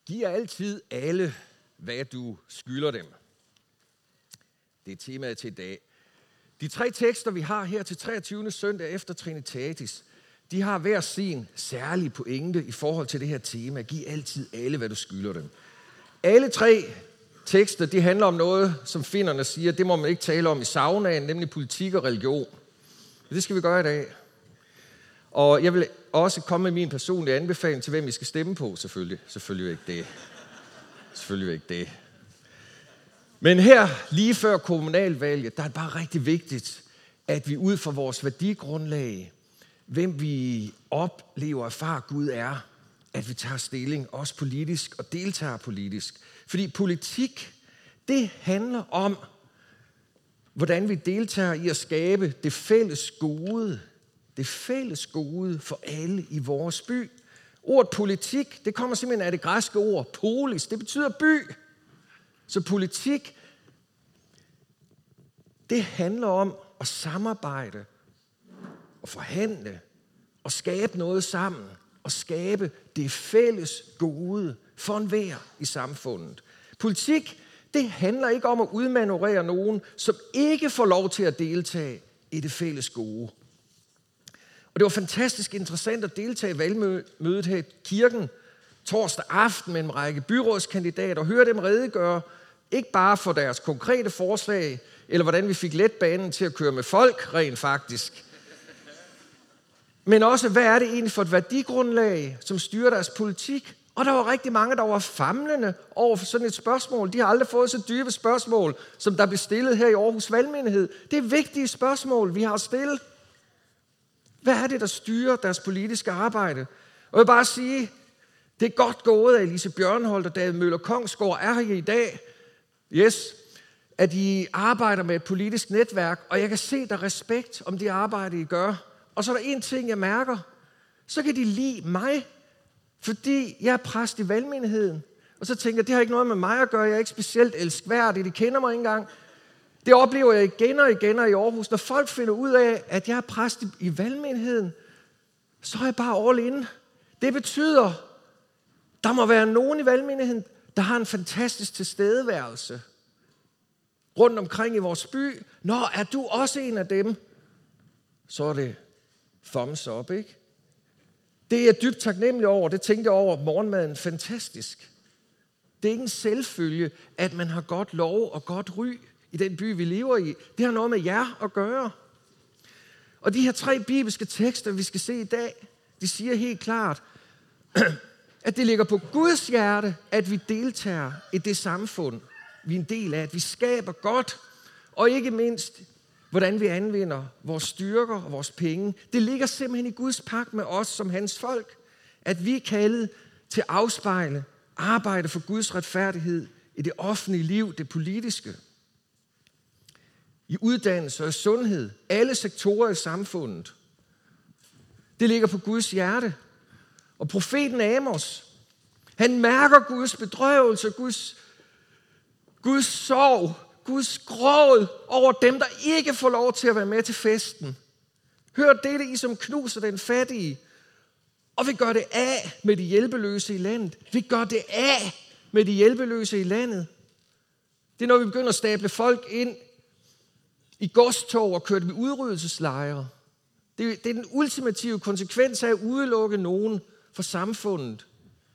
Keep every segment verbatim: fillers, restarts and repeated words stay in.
Giv altid alle, hvad du skylder dem. Det er temaet til i dag. De tre tekster, vi har her til treogtyvende søndag efter Trinitatis, de har hver sin særlige pointe i forhold til det her tema. Giv altid alle, hvad du skylder dem. Alle tre tekster, de handler om noget, som finnerne siger, det må man ikke tale om i saunaen, nemlig politik og religion. Det skal vi gøre i dag. Og jeg vil også komme med min personlige anbefaling til, hvem vi skal stemme på, selvfølgelig. Selvfølgelig ikke det. Selvfølgelig ikke det. Men her, lige før kommunalvalget, der er det bare rigtig vigtigt, at vi ud fra vores værdigrundlag, hvem vi oplever og erfarer Gud er, at vi tager stilling, også politisk, og deltager politisk. Fordi politik, det handler om, hvordan vi deltager i at skabe det fælles gode, det fælles gode for alle i vores by. Ordet politik, det kommer simpelthen af det græske ord polis, det betyder by. Så politik, det handler om at samarbejde og forhandle og skabe noget sammen og skabe det fælles gode for enhver i samfundet. Politik, det handler ikke om at udmanøvrere nogen, som ikke får lov til at deltage i det fælles gode. Og det var fantastisk interessant at deltage i valgmødet her i kirken torsdag aften med en række byrådskandidater og høre dem redegøre, ikke bare for deres konkrete forslag, eller hvordan vi fik letbanen til at køre med folk rent faktisk, men også, hvad er det egentlig for et værdigrundlag, som styrer deres politik? Og der var rigtig mange, der var famlende over for sådan et spørgsmål. De har aldrig fået så dybe spørgsmål, som der blev stillet her i Aarhus Valgmenighed. Det er vigtige spørgsmål, vi har stillet. Hvad er det, der styrer deres politiske arbejde? Og jeg vil bare sige, det er godt gået, at Elise Bjørnholt og David Møller Kongsgaard er her i dag. Yes, at I arbejder med et politisk netværk, og jeg kan se, der er respekt om det arbejde, I gør. Og så er der en ting, jeg mærker. Så kan de lide mig, fordi jeg er præst i valgmenigheden. Og så tænker jeg, det har ikke noget med mig at gøre. Jeg er ikke specielt elskværdig. De kender mig ikke engang. Det oplever jeg igen og igen i Aarhus. Når folk finder ud af, at jeg er præst i valgmenigheden, så er jeg bare all in. Det betyder, der må være nogen i valgmenigheden, der har en fantastisk tilstedeværelse rundt omkring i vores by. Nå, er du også en af dem? Så er det thumbs up, ikke? Det er jeg dybt taknemmelig over. Det tænkte jeg over morgenmaden. Fantastisk. Det er ikke en selvfølge, at man har godt lov og godt ry i den by, vi lever i. Det har noget med jer at gøre. Og de her tre bibelske tekster, vi skal se i dag, de siger helt klart, at det ligger på Guds hjerte, at vi deltager i det samfund, vi er en del af, at vi skaber godt, og ikke mindst, hvordan vi anvender vores styrker og vores penge. Det ligger simpelthen i Guds pagt med os som hans folk, at vi er kaldet til at afspejle, arbejde for Guds retfærdighed i det offentlige liv, det politiske, i uddannelse og sundhed, alle sektorer i samfundet. Det ligger på Guds hjerte. Og profeten Amos, han mærker Guds bedrøvelse, Guds, Guds sorg, Guds gråd over dem, der ikke får lov til at være med til festen. Hør dette, I som knuser den fattige, og vi gør det af med de hjælpeløse i landet. Vi gør det af med de hjælpeløse i landet. Det er, når vi begynder at stable folk ind i godstog og køre dem i udryddelseslejre. Det, det er den ultimative konsekvens af at udelukke nogen fra samfundet.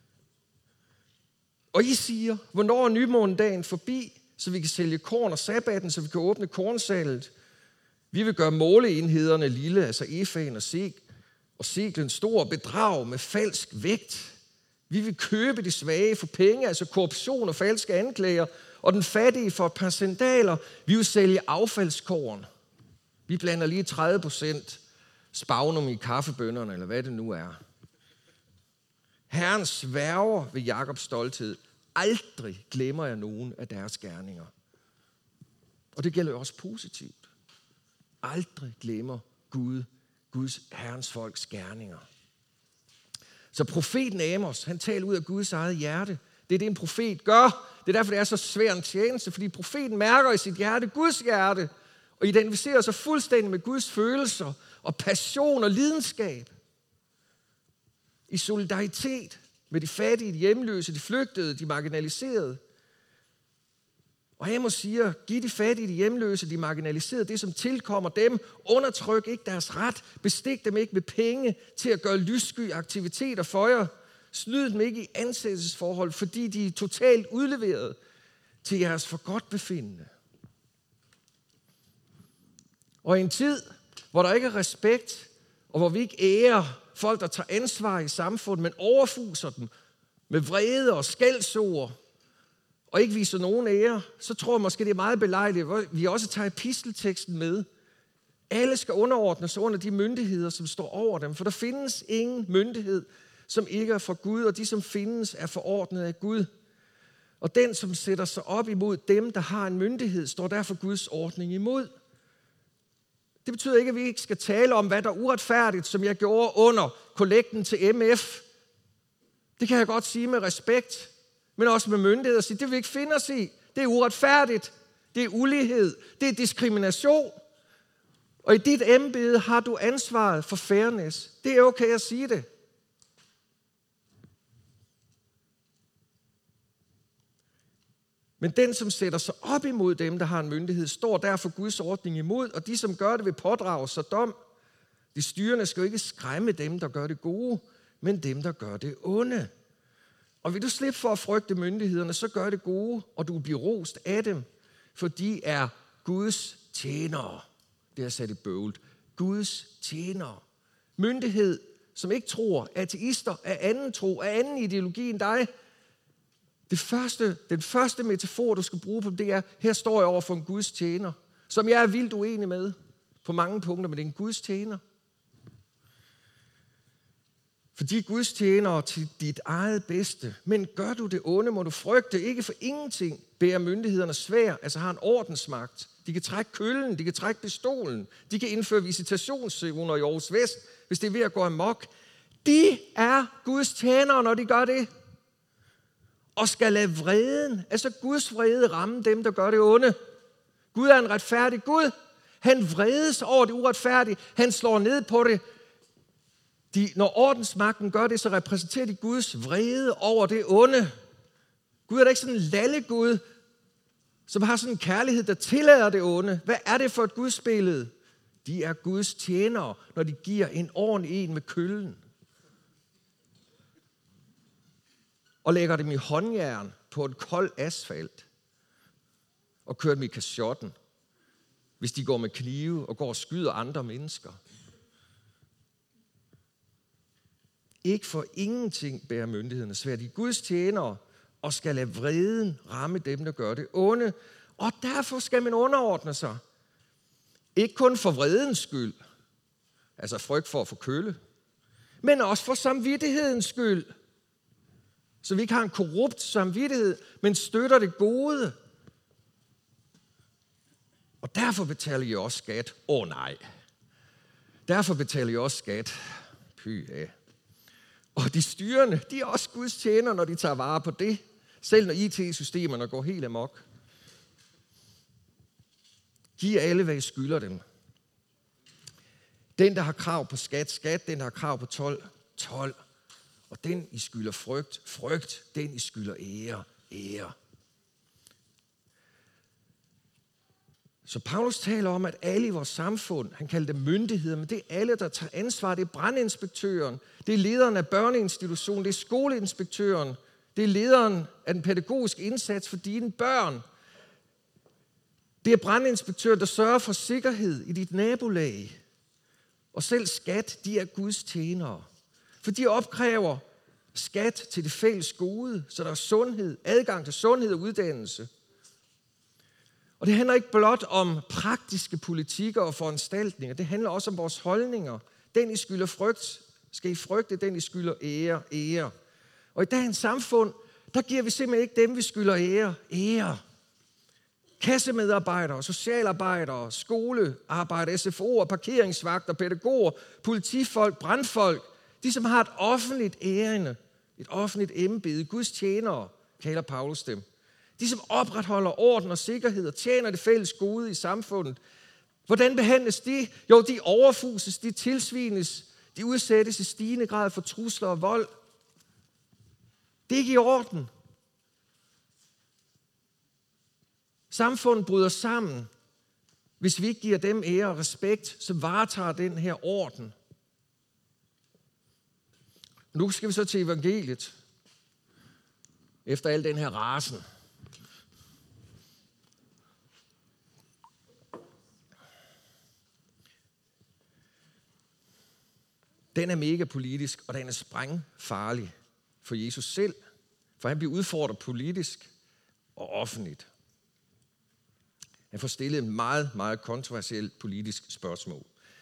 Og I siger, hvornår er nymånedagen forbi, så vi kan sælge korn og sabbaten, så vi kan åbne kornsalet. Vi vil gøre måleenhederne lille, altså efaen og, seg, og seglen stor, bedrag med falsk vægt. Vi vil købe de svage for penge, altså korruption og falske anklager, og den fattige for et par sandaler. Vi vil sælge affaldskorn. Vi blander lige tredive procent spagnum i kaffebønnerne, eller hvad det nu er. Herren sværger ved Jakobs stolthed. Aldrig glemmer jeg nogen af deres gerninger. Og det gælder jo også positivt. Aldrig glemmer Gud, Guds Herrens folks gerninger. Så profeten Amos, han taler ud af Guds eget hjerte. Det er det, en profet gør. Det er derfor, det er så svær en tjeneste, fordi profeten mærker i sit hjerte Guds hjerte, og identificerer sig fuldstændig med Guds følelser og passion og lidenskab. I solidaritet med de fattige, de hjemløse, de flygtede, de marginaliserede. Og Amos siger, giv de fattige, de hjemløse, de marginaliserede, det som tilkommer dem. Undertryk ikke deres ret. Bestik dem ikke med penge til at gøre lyssky aktiviteter for jer. Snyd dem ikke i ansættelsesforhold, fordi de er totalt udleveret til jeres forgodtbefindende. Og i en tid, hvor der ikke er respekt, og hvor vi ikke ærer folk, der tager ansvar i samfundet, men overfuser dem med vrede og skældsord, og ikke viser nogen ære, så tror jeg måske, det er meget belejligt, at vi også tager epistelteksten med. Alle skal underordnes under de myndigheder, som står over dem, for der findes ingen myndighed, som ikke er fra Gud, og de, som findes, er forordnet af Gud. Og den, som sætter sig op imod dem, der har en myndighed, står derfor Guds ordning imod. Det betyder ikke, at vi ikke skal tale om, hvad der er uretfærdigt, som jeg gjorde under kollekten til M F. Det kan jeg godt sige med respekt, men også med myndighed. Det vil vi ikke finde os i. Det er uretfærdigt. Det er ulighed. Det er diskrimination. Og i dit embede har du ansvaret for fairness. Det er okay at sige det. Men den, som sætter sig op imod dem, der har en myndighed, står derfor Guds ordning imod, og de, som gør det, vil pådrage sig dom. De styrende skal jo ikke skræmme dem, der gør det gode, men dem, der gør det onde. Og vil du slippe for at frygte myndighederne, så gør det gode, og du vil blive rost af dem, for de er Guds tjenere. Det er sat i bøvlet. Guds tjenere. Myndighed, som ikke tror, ateister af anden tro, af anden ideologi end dig. Det første, den første metafor, du skal bruge på det er, her står jeg over for en Guds tjener, som jeg er vildt uenig med på mange punkter, men det er en Guds tjener. Fordi Guds tjener til dit eget bedste. Men gør du det onde, må du frygte, ikke for ingenting bærer myndighederne svær, altså har en ordensmagt. De kan trække køllen, de kan trække pistolen, de kan indføre visitationszoner i Aarhus Vest, hvis det er ved at gå amok. De er Guds tjenere, når de gør det. Og skal lade vreden, altså Guds vrede, ramme dem, der gør det onde. Gud er en retfærdig Gud. Han vredes over det uretfærdige. Han slår ned på det. De, når ordensmagten gør det, så repræsenterer de Guds vrede over det onde. Gud er da ikke sådan en lallegud, som har sådan en kærlighed, der tillader det onde. Hvad er det for et gudsbillede? De er Guds tjenere, når de giver en ordentlig en med køllen. Og lægger dem i håndjern på en kold asfalt. Og kører dem i kasjotten, hvis de går med knive og går og skyder andre mennesker. Ikke for ingenting bærer myndighederne svært. De er Guds tjenere og skal lade vreden ramme dem, der gør det onde. Og derfor skal man underordne sig. Ikke kun for vredens skyld, altså frygt for at få kølle, men også for samvittighedens skyld. Så vi ikke har en korrupt samvittighed, men støtter det gode. Og derfor betaler I også skat. Åh oh, nej. Derfor betaler I også skat. Py af. Og de styrende, de er også Guds tjenere, når de tager vare på det. Selv når I T-systemerne går helt amok. Giv alle, hvad I skylder dem. Den, der har krav på skat, skat. Den, der har krav på told, told. Og den, I skylder frygt, frygt. Den, I skylder ære, ære. Så Paulus taler om, at alle i vores samfund, han kalder det myndigheder, men det er alle, der tager ansvar. Det er brandinspektøren, det er lederen af børneinstitutionen, det er skoleinspektøren, det er lederen af den pædagogiske indsats for dine børn. Det er brandinspektøren, der sørger for sikkerhed i dit nabolag. Og selv skat, de er Guds tjenere. For de opkræver skat til det fælles gode, så der er sundhed, adgang til sundhed og uddannelse. Og det handler ikke blot om praktiske politikker og foranstaltninger. Det handler også om vores holdninger. Den, I skylder frygt, skal I frygte. Den, I skylder ære, ære. Og i dagens samfund, der giver vi simpelthen ikke dem, vi skylder ære, ære. Kassemedarbejdere, socialarbejdere, skolearbejdere, S F O'er, parkeringsvagter, pædagoger, politifolk, brandfolk. De, som har et offentligt ærende, et offentligt embede, Guds tjenere, kalder Paulus dem. De, som opretholder orden og sikkerhed og tjener det fælles gode i samfundet. Hvordan behandles de? Jo, de overfuses, de tilsvines, de udsættes i stigende grad for trusler og vold. Det er ikke i orden. Samfundet bryder sammen, hvis vi ikke giver dem ære og respekt, som varetager den her orden. Nu skal vi så til evangeliet. Efter al den her rasen. Den er mega politisk, og den er sprængfarlig for Jesus selv. For han bliver udfordret politisk og offentligt. Han får stillet et meget, meget kontroversielt politisk spørgsmål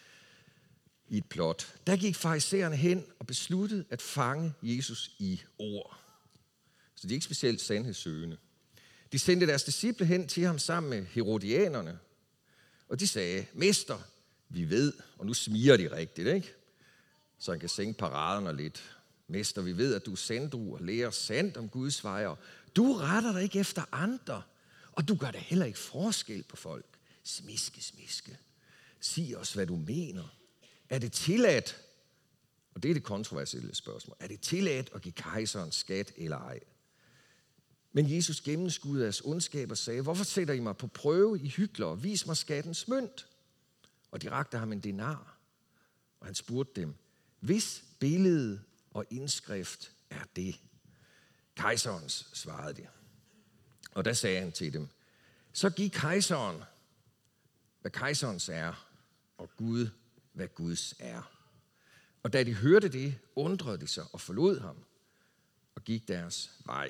i et plot. Der gik farisæerne hen og besluttede at fange Jesus i ord. Så de er ikke specielt sandhedssøgende. De sendte deres disciple hen til ham sammen med herodianerne. Og de sagde, mester, vi ved, og nu smiger de rigtigt, ikke? Så han kan sænke paraderne lidt. Mester, vi ved, at du er sanddru og lærer sandt om Guds veje. Du retter dig ikke efter andre, og du gør da heller ikke forskel på folk. Smiske, smiske. Sig os, hvad du mener. Er det tilladt, og det er det kontroversielle spørgsmål, er det tilladt at give kejseren skat eller ej? Men Jesus gennemskuede deres ondskab og sagde, hvorfor sætter I mig på prøve, I hyklere? Vis mig skattens mønt. Og de rakte ham en denar, og han spurgte dem, hvis billede og indskrift er det? Kejserens, svarede de. Og der sagde han til dem, så giv kejseren, hvad kejserens er, og Gud, hvad Guds er. Og da de hørte det, undrede de sig og forlod ham og gik deres vej.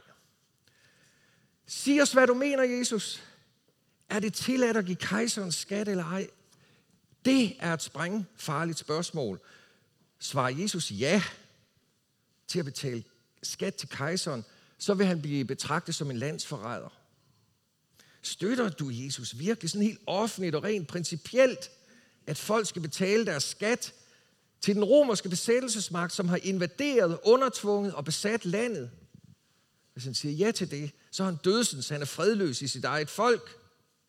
Sig os, hvad du mener, Jesus. Er det tilladt at give kejseren skat eller ej? Det er et sprængfarligt spørgsmål. Svarer Jesus ja til at betale skat til kejseren, så vil han blive betragtet som en landsforræder. Støtter du Jesus virkelig sådan helt offentligt og rent principielt, at folk skal betale deres skat til den romerske besættelsesmagt, som har invaderet, undertvunget og besat landet? Hvis han siger ja til det, så er han dødsens, han er fredløs i sit eget folk.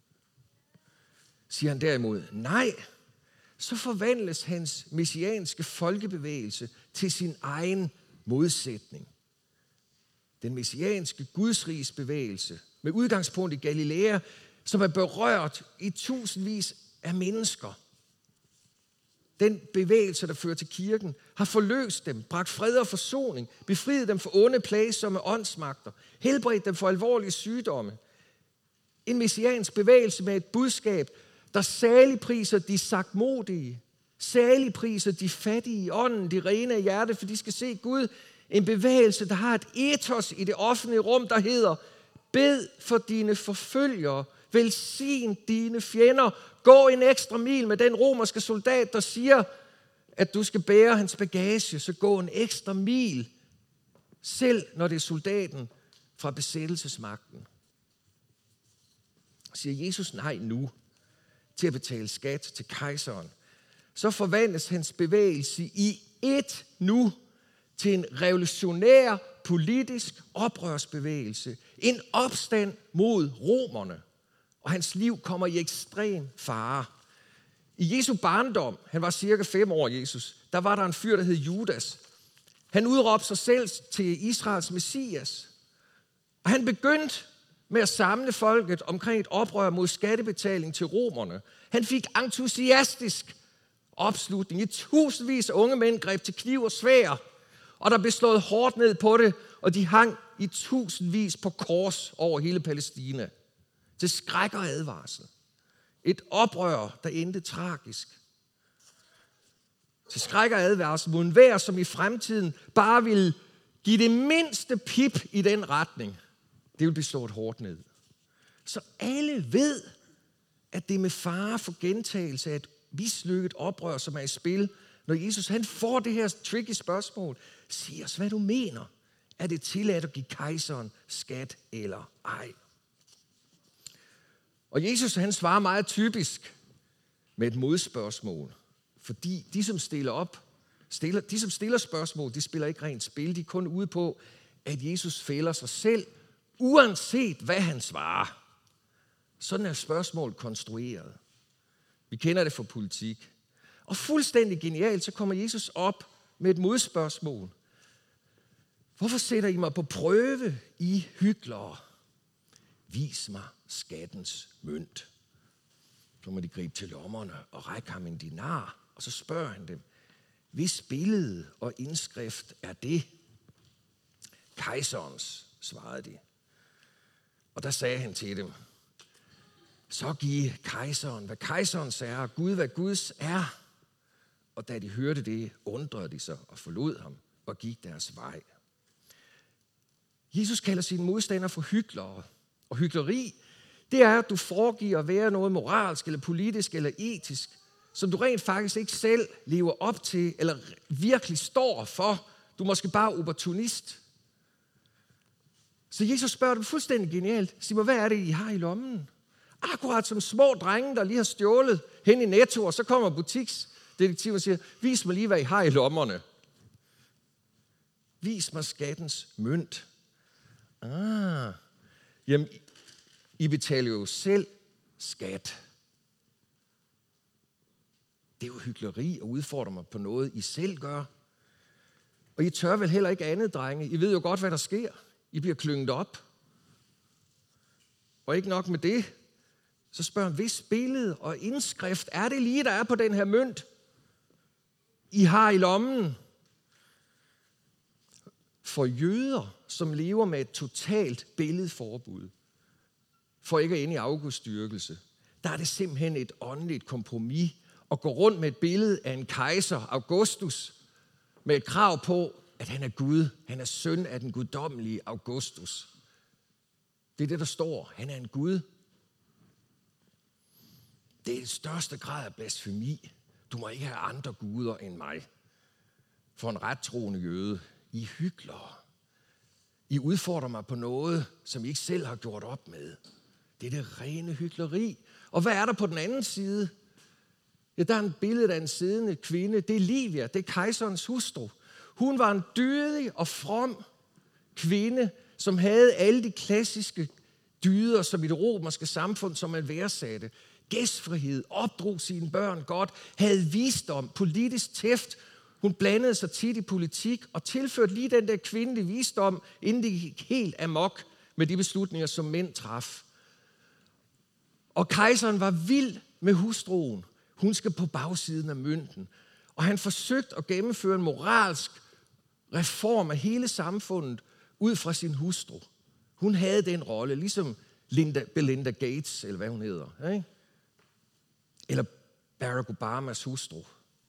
Siger han derimod nej, så forvandles hans messianske folkebevægelse til sin egen modsætning. Den messianske gudsriges bevægelse med udgangspunkt i Galilea, som er berørt i tusindvis af mennesker. Den bevægelse, der fører til kirken, har forløst dem, bragt fred og forsoning, befriet dem for onde, plagsomme åndsmagter, helbredt dem for alvorlige sygdomme. En messiansk bevægelse med et budskab, der saligpriser de sagtmodige, saligpriser de fattige i ånden, de rene af hjerte, for de skal se Gud. En bevægelse, der har et ethos i det offentlige rum, der hedder, bed for dine forfølgere, velsign dine fjender, gå en ekstra mil med den romerske soldat, der siger, at du skal bære hans bagage, så gå en ekstra mil, selv når det er soldaten fra besættelsesmagten. Siger Jesus nej nu til at betale skat til kejseren, så forvandles hans bevægelse i et nu til en revolutionær politisk oprørsbevægelse, en opstand mod romerne, og hans liv kommer i ekstrem fare. I Jesu barndom, han var cirka fem år Jesus, der var der en fyr, der hed Judas. Han udråbte sig selv til Israels messias, og han begyndte med at samle folket omkring et oprør mod skattebetaling til romerne. Han fik entusiastisk opslutning. I tusindvis af unge mænd greb til kniv og sværd, og der blev slået hårdt ned på det, og de hang i tusindvis på kors over hele Palæstina. Til skræk og advarsel. Et oprør, der endte tragisk. Til skræk og advarsel mod enhver, som i fremtiden bare ville give det mindste pip i den retning. Det vil blive slået hårdt ned. Så alle ved, at det er med fare for gentagelse af et mislykket oprør, som er i spil, når Jesus han får det her tricky spørgsmål. Sig os, hvad du mener. Er det tilladt at give kejseren skat eller ej? Og Jesus han svarer meget typisk med et modspørgsmål. Fordi de, som stiller op, stiller, de, som stiller spørgsmål, de spiller ikke rent spil. De er kun ude på, at Jesus fælder sig selv, uanset hvad han svarer. Sådan er spørgsmål konstrueret. Vi kender det fra politik. Og fuldstændig genialt, så kommer Jesus op med et modspørgsmål. Hvorfor sætter I mig på prøve, I hyklere? Vis mig skattens mønt. Så må de gribe til lommerne og række ham en dinar, og så spørger han dem, hvis billede og indskrift er det? Kejserens, svarede de. Og der sagde han til dem, så giv kejseren, hvad kejserens er, og Gud, hvad Guds er. Og da de hørte det, undrede de sig og forlod ham og gik deres vej. Jesus kalder sine modstandere for hyklere. Og hykleri, det er, at du foregiver at være noget moralsk, eller politisk, eller etisk, som du rent faktisk ikke selv lever op til, eller virkelig står for. Du er måske bare opportunist. Så Jesus spørger dem fuldstændig genialt. Sig mig, hvad er det, I har i lommen? Akkurat som små drenge, der lige har stjålet hen i Netto, og så kommer butiksdetektiven og siger, vis mig lige, hvad I har i lommerne. Vis mig skattens mønt. Ah, jamen, I betaler jo selv skat. Det er jo hykleri at udfordre mig på noget, I selv gør. Og I tør vel heller ikke andet, drenge. I ved jo godt, hvad der sker. I bliver klynget op. Og ikke nok med det, så spørger han, hvis billede og indskrift er det lige, der er på den her mønt, I har i lommen? For jøder, som lever med et totalt billedforbud, for ikke at ende i afgudstyrkelse, der er det simpelthen et åndeligt kompromis at gå rundt med et billede af en kejser, Augustus, med et krav på, at han er Gud. Han er søn af den guddommelige Augustus. Det er det, der står. Han er en Gud. Det er den største grad af blasfemi. Du må ikke have andre guder end mig. For en rettroende jøde, I hyklere. I udfordrer mig på noget, som I ikke selv har gjort op med. Det er det rene hykleri. Og hvad er der på den anden side? Ja, der er en billede af en siddende kvinde. Det er Livia, det er kejserens hustru. Hun var en dydig og from kvinde, som havde alle de klassiske dyder, som i det romerske samfund, som man værdsatte. Gæstfrihed, opdrog sine børn godt, havde visdom, politisk tæft. Hun blandede sig tit i politik og tilførte lige den der kvindelige visdom, inden det gik helt amok med de beslutninger, som mænd traf. Og kejseren var vild med hustruen. Hun skal på bagsiden af mønten. Og han forsøgte at gennemføre en moralsk reform af hele samfundet ud fra sin hustru. Hun havde den rolle, ligesom Linda, Belinda Gates, eller hvad hun hedder. Ikke? Eller Barack Obamas hustru.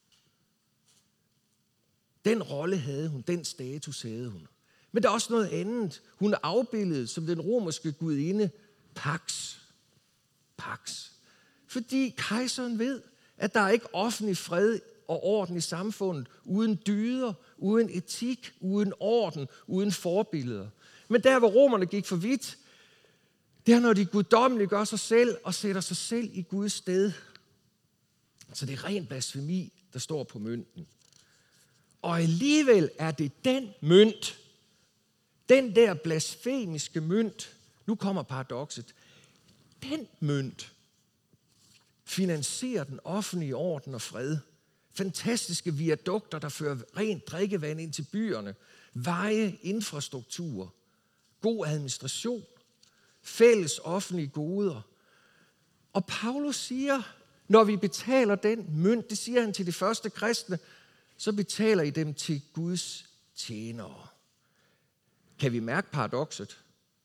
Den rolle havde hun, den status havde hun. Men der er også noget andet. Hun er afbildet som den romerske gudinde Pax. Pax. Fordi kejseren ved, at der er ikke offentlig fred og orden i samfundet uden dyder, uden etik, uden orden, uden forbilleder. Men der, hvor romerne gik for vidt, det er, når de guddommeligt gør sig selv og sætter sig selv i Guds sted. Så det er ren blasfemi, der står på mønten. Og alligevel er det den mønt, den der blasfemiske mønt, nu kommer paradokset, den mønt finansierer den offentlige orden og fred. Fantastiske viadukter, der fører rent drikkevand ind til byerne, veje, infrastruktur, god administration, fælles offentlige goder. Og Paulus siger, når vi betaler den mønt, det siger han til de første kristne, så betaler I dem til Guds tjenere. Kan vi mærke paradokset?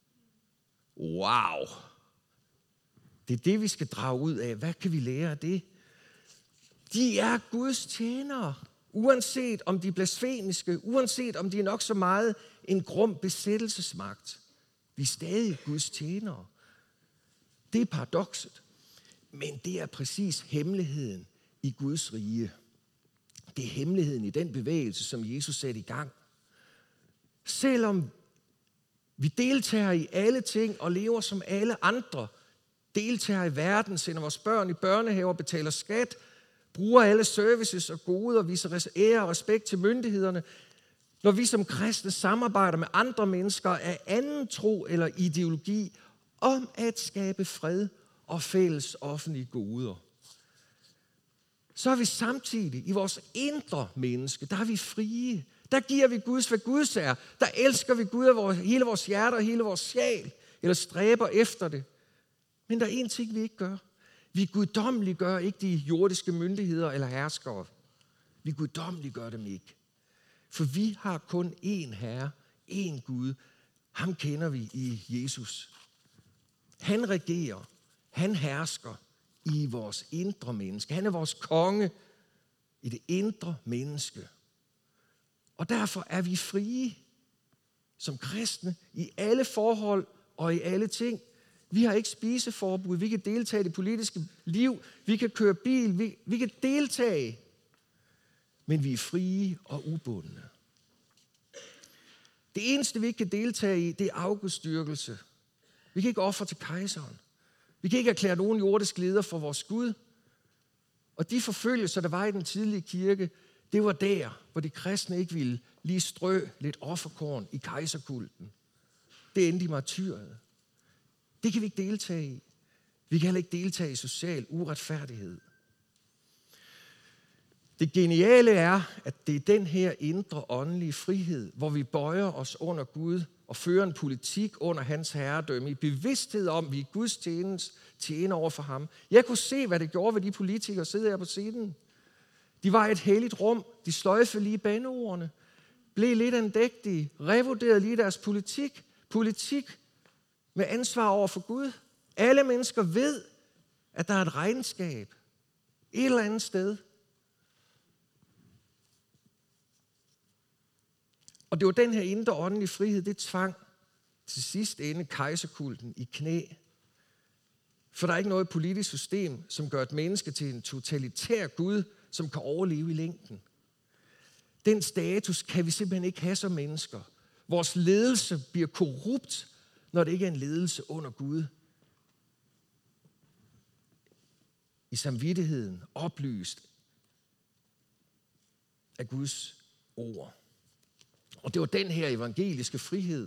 Wow! Det er det, vi skal drage ud af. Hvad kan vi lære af det? De er Guds tjenere, uanset om de er blasfemiske, uanset om de er nok så meget en grum besættelsesmagt. Vi er stadig Guds tjenere. Det er paradokset. Men det er præcis hemmeligheden i Guds rige. Det er hemmeligheden i den bevægelse, som Jesus satte i gang. Selvom vi deltager i alle ting og lever som alle andre, deltager i verden, sender vores børn i børnehaver, betaler skat, bruger alle services og goder, viser ære og respekt til myndighederne. Når vi som kristne samarbejder med andre mennesker af anden tro eller ideologi om at skabe fred og fælles offentlige goder, så er vi samtidig i vores indre menneske, der er vi frie. Der giver vi Guds, hvad Guds er. Der elsker vi Gud af vores, hele vores hjerte og hele vores sjæl, eller stræber efter det. Men der er en ting, vi ikke gør. Vi guddommeliggør ikke de jordiske myndigheder eller herskere. Vi guddommeliggør dem ikke. For vi har kun én Herre, én Gud. Ham kender vi i Jesus. Han regerer, han hersker i vores indre menneske. Han er vores konge i det indre menneske. Og derfor er vi frie som kristne i alle forhold og i alle ting. Vi har ikke spiseforbud, vi kan deltage i det politiske liv, vi kan køre bil, vi, vi kan deltage. Men vi er frie og ubundne. Det eneste, vi ikke kan deltage i, det er afgudstyrkelse. Vi kan ikke ofre til kejseren. Vi kan ikke erklære nogen jordisk leder for vores Gud. Og de forfølgelser, der var i den tidlige kirke, det var der, hvor de kristne ikke ville lige strø lidt offerkorn i kejserkulten. Det endte i martyriet. Det kan vi ikke deltage i. Vi kan heller ikke deltage i social uretfærdighed. Det geniale er, at det er den her indre åndelige frihed, hvor vi bøjer os under Gud og fører en politik under hans herredømme i bevidsthed om, at vi er Guds tjenens tjener over for ham. Jeg kunne se, hvad det gjorde ved de politikere, sidder her på scenen. De var i et helligt rum. De sløjfede lige bandeordene. Blev lidt andægtige. Revurderede lige deres politik. Politik med ansvar over for Gud. Alle mennesker ved, at der er et regnskab et eller andet sted. Og det var den her indre åndelige frihed, det tvang til sidst ende kejserkulten i knæ. For der er ikke noget politisk system, som gør et menneske til en totalitær Gud, som kan overleve i længden. Den status kan vi simpelthen ikke have som mennesker. Vores ledelse bliver korrupt, når det ikke er en ledelse under Gud. I samvittigheden oplyst af Guds ord. Og det var den her evangeliske frihed,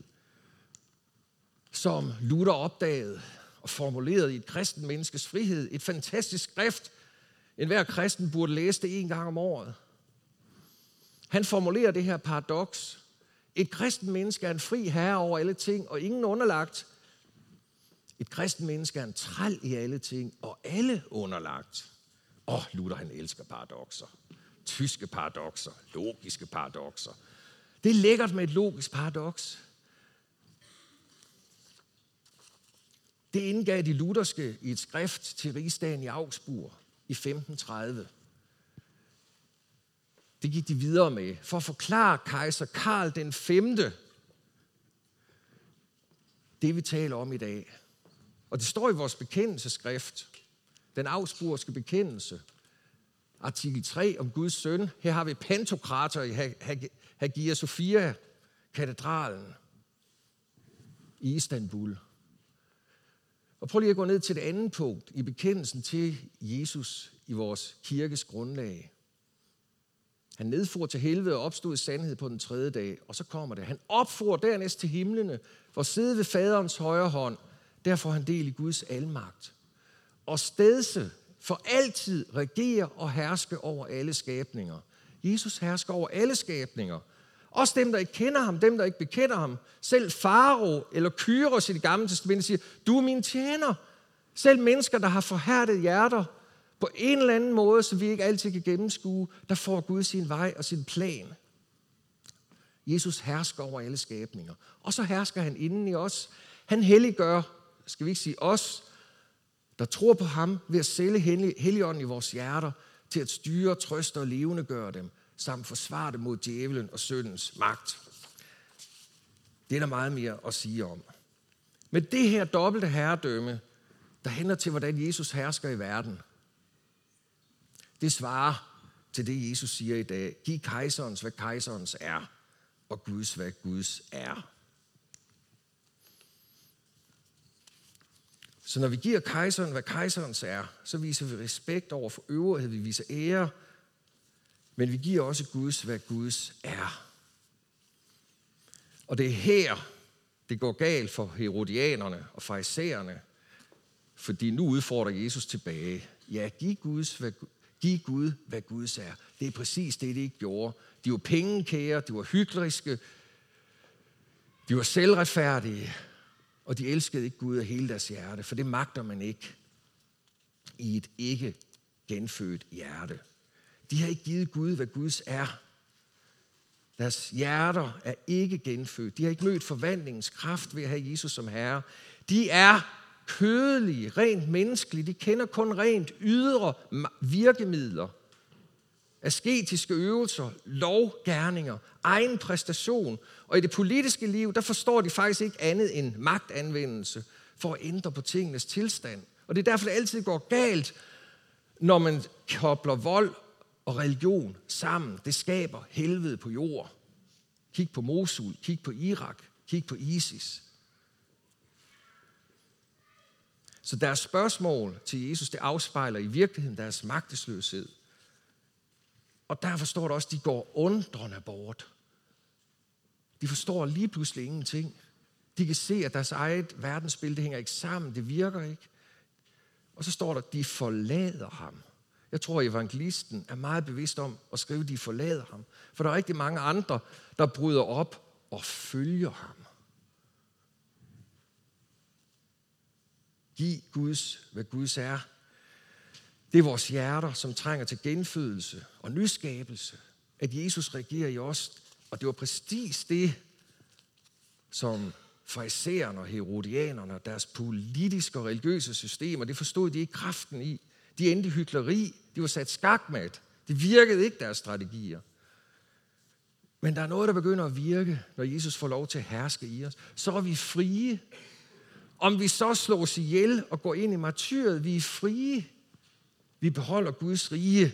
som Luther opdagede og formulerede i et kristen menneskes frihed. Et fantastisk skrift. Enhver kristen burde læse det en gang om året. Han formulerer det her paradoks. Et kristen menneske er en fri herre over alle ting, og ingen underlagt. Et kristen menneske er en træl i alle ting, og alle underlagt. Åh, oh, Luther han elsker paradokser. Tyske paradokser, logiske paradokser. Det er lækkert med et logisk paradoks. Det indgav de lutherske i et skrift til rigsdagen i Augsburg i femten tredive. Det gik de videre med for at forklare kejser Karl den femte det, vi taler om i dag. Og det står i vores bekendelsesskrift, den augsburgske bekendelse, artikel tre om Guds søn. Her har vi Pantokrator i Hagia Sophia-katedralen i Istanbul. Og prøv lige at gå ned til det andet punkt i bekendelsen til Jesus i vores kirkes grundlag. Han nedfor til helvede og opstod i sandhed på den tredje dag, og så kommer det. Han opfor dernæst til himlene, for at sidde ved faderens højre hånd. Derfor han del i Guds almagt. Og stedse for altid regere og herske over alle skabninger. Jesus hersker over alle skabninger. Også dem, der ikke kender ham, dem, der ikke bekender ham. Selv Farao eller Kyros i det gamle testamente siger, du er min tjener. Selv mennesker, der har forhærdet hjerter på en eller anden måde, så vi ikke altid kan gennemskue, der får Gud sin vej og sin plan. Jesus hersker over alle skabninger. Og så hersker han inden i os. Han helliggør, skal vi ikke sige os, der tror på ham ved at sælge Helligånden i vores hjerter til at styre, trøste og levende gøre dem, samt forsvare dem mod djævelen og syndens magt. Det er der meget mere at sige om. Men det her dobbelte herredømme, der hænder til, hvordan Jesus hersker i verden, det svarer til det, Jesus siger i dag. Giv kejserens, hvad kejserens er, og Guds, hvad Guds er. Så når vi giver kejseren, hvad kejserens er, så viser vi respekt over for øvrighed, vi viser ære, men vi giver også Guds, hvad Guds er. Og det er her, det går galt for herodianerne og farisæerne, fordi nu udfordrer Jesus tilbage. Ja, giv Guds, hvad, Giv Gud, hvad Guds er. Det er præcis det, de ikke gjorde. De var pengekære, de var hykleriske, de var selvretfærdige, og de elskede ikke Gud af hele deres hjerte, for det magter man ikke i et ikke genfødt hjerte. De har ikke givet Gud, hvad Guds er. Deres hjerter er ikke genfødt. De har ikke mødt forvandlingens kraft ved at have Jesus som herre. De er kødelige, rent menneskelige. De kender kun rent ydre virkemidler. Asketiske øvelser, lovgerninger, egen præstation. Og i det politiske liv, der forstår de faktisk ikke andet end magtanvendelse for at ændre på tingenes tilstand. Og det er derfor, det altid går galt, når man kobler vold og religion sammen. Det skaber helvede på jord. Kig på Mosul, kig på Irak, kig på ISIS. Så deres spørgsmål til Jesus, det afspejler i virkeligheden deres magtesløshed. Og derfor står der også, at de går undrende bort. De forstår lige pludselig ingenting. De kan se, at deres eget verdensbillede hænger ikke sammen. Det virker ikke. Og så står der, at de forlader ham. Jeg tror, at evangelisten er meget bevidst om at skrive, at de forlader ham. For der er rigtig mange andre, der bryder op og følger ham. Giv Guds, hvad Guds er. Det er vores hjerter, som trænger til genfødelse og nyskabelse. At Jesus regerer i os. Og det var præcis det, som farisæerne og herodianerne og deres politiske og religiøse systemer, det forstod de ikke kraften i. De endte i hykleri. De var sat skakmat. Det virkede ikke deres strategier. Men der er noget, der begynder at virke, når Jesus får lov til at herske i os. Så er vi frie. Om vi så slås ihjel og går ind i martyret, vi er frie. Vi beholder Guds rige.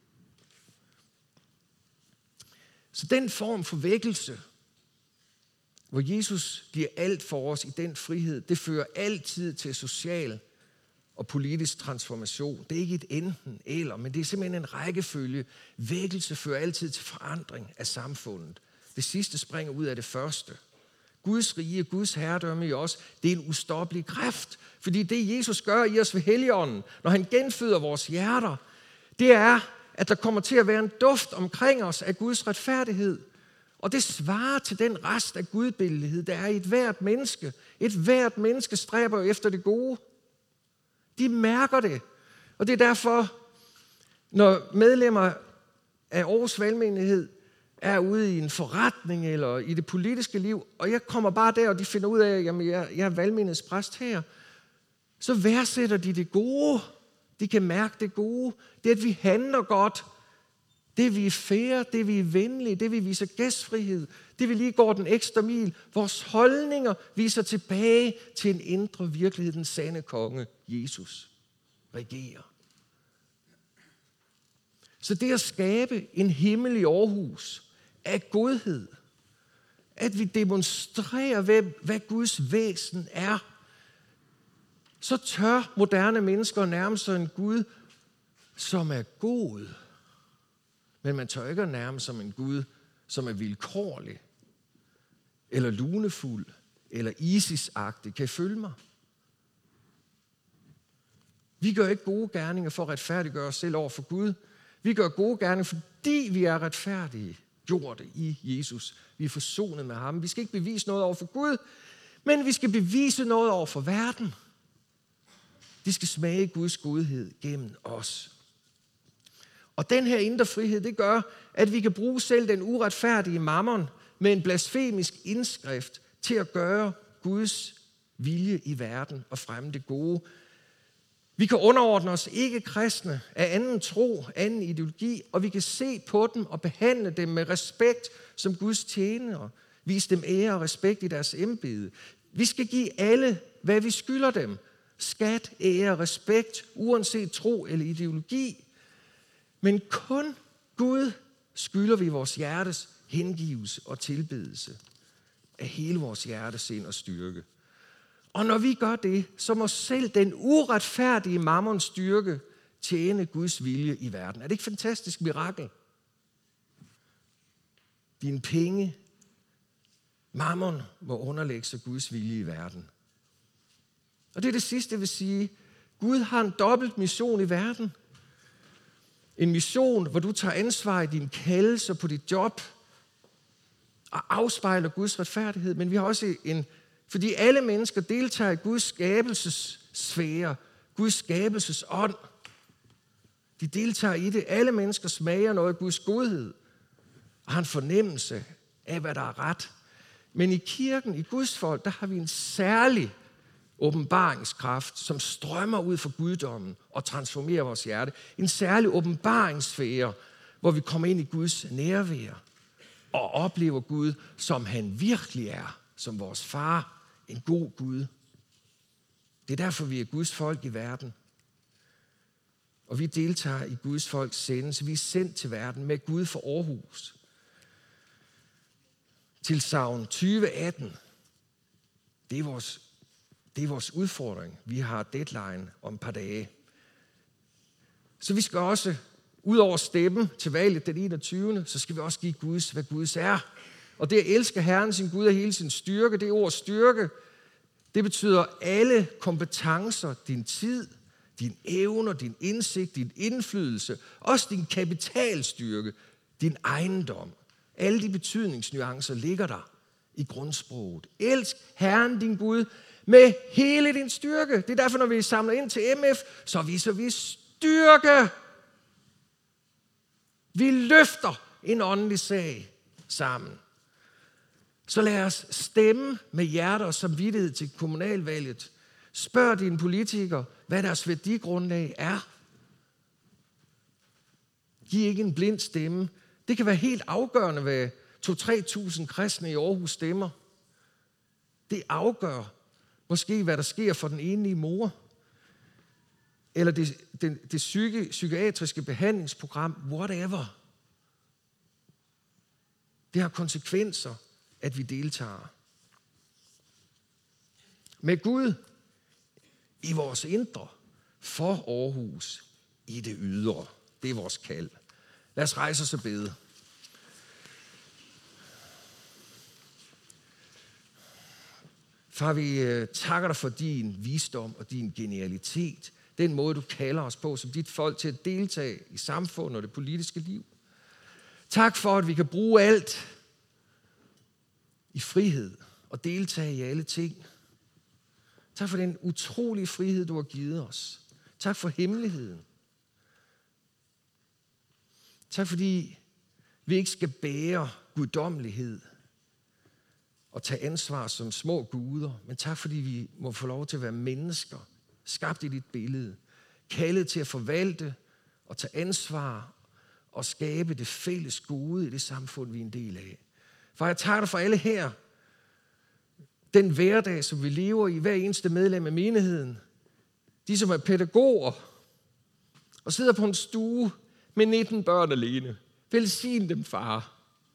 Så den form for vækkelse, hvor Jesus giver alt for os i den frihed, det fører altid til social og politisk transformation. Det er ikke et enten eller, men det er simpelthen en rækkefølge. Vækkelse fører altid til forandring af samfundet. Det sidste springer ud af det første. Guds rige, Guds herredømme i os, det er en ustoppelig kraft. Fordi det, Jesus gør i os ved Helligånden, når han genføder vores hjerter, det er, at der kommer til at være en duft omkring os af Guds retfærdighed. Og det svarer til den rest af gudbillighed, der er i et hvert menneske. Et hvert menneske stræber efter det gode. De mærker det. Og det er derfor, når medlemmer af Aarhus Valgmenighed er ude i en forretning eller i det politiske liv, og jeg kommer bare der, og de finder ud af, at jamen, jeg, jeg er valgmenighedspræst her, så værdsætter de det gode. De kan mærke det gode. Det, at vi handler godt. Det, vi er fair. Det, vi er venlige. Det, vi viser gæstfrihed. Det, vi lige går den ekstra mil. Vores holdninger viser tilbage til en indre virkelighed. Den sande konge, Jesus, regerer. Så det at skabe en himmel i Aarhus af godhed, at vi demonstrerer, hvad, hvad Guds væsen er, så tør moderne mennesker nærme sig en Gud, som er god. Men man tør ikke at nærme sig en Gud, som er vilkårlig, eller lunefuld, eller ISIS-agtig. Kan I følge mig? Vi gør ikke gode gerninger for at retfærdiggøre os selv over for Gud. Vi gør gode gerninger, fordi vi er retfærdige, gjort i Jesus. Vi er forsonet med ham. Vi skal ikke bevise noget over for Gud, men vi skal bevise noget over for verden. De skal smage Guds godhed gennem os. Og den her indre frihed, det gør, at vi kan bruge selv den uretfærdige mammon med en blasfemisk indskrift til at gøre Guds vilje i verden og fremme det gode. Vi kan underordne os ikke kristne af anden tro, anden ideologi, og vi kan se på dem og behandle dem med respekt som Guds tjenere. Vise dem ære og respekt i deres embede. Vi skal give alle, hvad vi skylder dem. Skat, ære, respekt, uanset tro eller ideologi. Men kun Gud skylder vi vores hjertes hengivelse og tilbedelse af hele vores hjertes sind og styrke. Og når vi gør det, så må selv den uretfærdige mammons styrke tjene Guds vilje i verden. Er det ikke et fantastisk mirakel? Dine penge, mammon, må underlægge sig Guds vilje i verden. Og det er det sidste, jeg vil sige. Gud har en dobbelt mission i verden. En mission, hvor du tager ansvar i din kaldelse på dit job og afspejler Guds retfærdighed. Men vi har også en, fordi alle mennesker deltager i Guds skabelsessfære, Guds skabelsesånd. De deltager i det. Alle mennesker smager noget af Guds godhed og har en fornemmelse af, hvad der er ret. Men i kirken, i Guds folk, der har vi en særlig åbenbaringskraft, som strømmer ud fra guddommen og transformerer vores hjerte. En særlig åbenbaringssfære, hvor vi kommer ind i Guds nærvær og oplever Gud, som han virkelig er, som vores far, en god Gud. Det er derfor, vi er Guds folk i verden. Og vi deltager i Guds folks sendelse. Vi er sendt til verden med Gud for Aarhus. Tilsagn tyve atten. Det er vores, det er vores udfordring. Vi har deadline om et par dage. Så vi skal også, ud over stemme til valget den enogtyvende, så skal vi også give Guds, hvad Guds er. Og det at elske Herren sin Gud af hele sin styrke, det ord styrke, det betyder alle kompetencer, din tid, din evner, din indsigt, din indflydelse, også din kapitalstyrke, din ejendom. Alle de betydningsnuancer ligger der i grundsproget. Elsk Herren din Gud med hele din styrke. Det er derfor, når vi samler ind til M F, så viser vi styrke. Vi løfter en åndelig sag sammen. Så lad os stemme med hjerte og samvittighed til kommunalvalget. Spørg dine politikere, hvad deres værdigrundlag er. Giv ikke en blind stemme. Det kan være helt afgørende, hvad to til tre tusind kristne i Aarhus stemmer. Det afgør måske, hvad der sker for den enlige mor. Eller det, det, det psyki, psykiatriske behandlingsprogram, whatever. Det har konsekvenser, at vi deltager. Med Gud i vores indre, for Aarhus i det ydre. Det er vores kald. Lad os rejse os og bede. Far, vi takker dig for din visdom og din genialitet. Den måde, du kalder os på som dit folk til at deltage i samfundet og det politiske liv. Tak for, at vi kan bruge alt i frihed og deltage i alle ting. Tak for den utrolige frihed, du har givet os. Tak for hemmeligheden. Tak fordi vi ikke skal bære guddommelighed og tage ansvar som små guder, men tak fordi vi må få lov til at være mennesker, skabt i dit billede, kaldet til at forvalte og tage ansvar og skabe det fælles gode i det samfund, vi er en del af. For jeg takker dig for alle her, den hverdag, som vi lever i, hver eneste medlem af menigheden, de som er pædagoger og sidder på en stue med nitten børn alene. Velsign dem, far.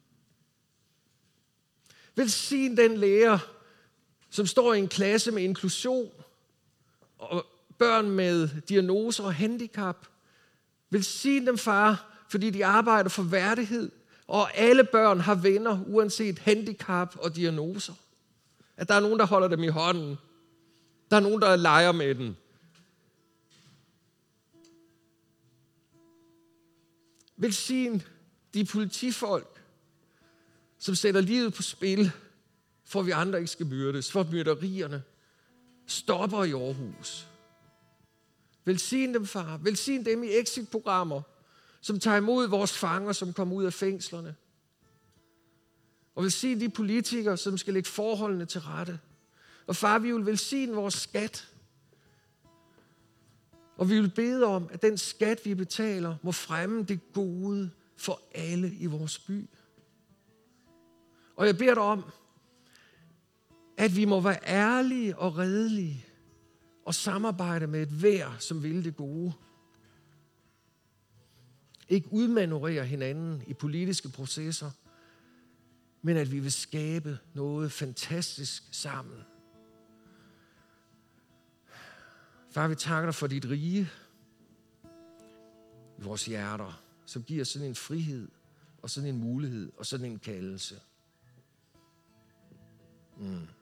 Velsign den lærer, som står i en klasse med inklusion og børn med diagnoser og handicap. Velsign dem, far, fordi de arbejder for værdighed, og alle børn har venner, uanset handicap og diagnoser. At der er nogen, der holder dem i hånden. Der er nogen, der leger med dem. Velsign de politifolk, som sætter livet på spil, for at vi andre ikke skal myrdes, for at myrderierne stopper i Aarhus. Velsign dem, far. Velsign dem i exit-programmer, som tager imod vores fanger, som kommer ud af fængslerne. Og velsign de politikere, som skal lægge forholdene til rette. Og far, vi vil velsigne vores skat. Og vi vil bede om, at den skat, vi betaler, må fremme det gode for alle i vores by. Og jeg beder dig om, at vi må være ærlige og redelige og samarbejde med et hver, som vil det gode. Ikke udmanøvrere hinanden i politiske processer, men at vi vil skabe noget fantastisk sammen. Far, vi takker dig for dit rige i vores hjerter, som giver sådan en frihed og sådan en mulighed og sådan en kaldelse. Mm.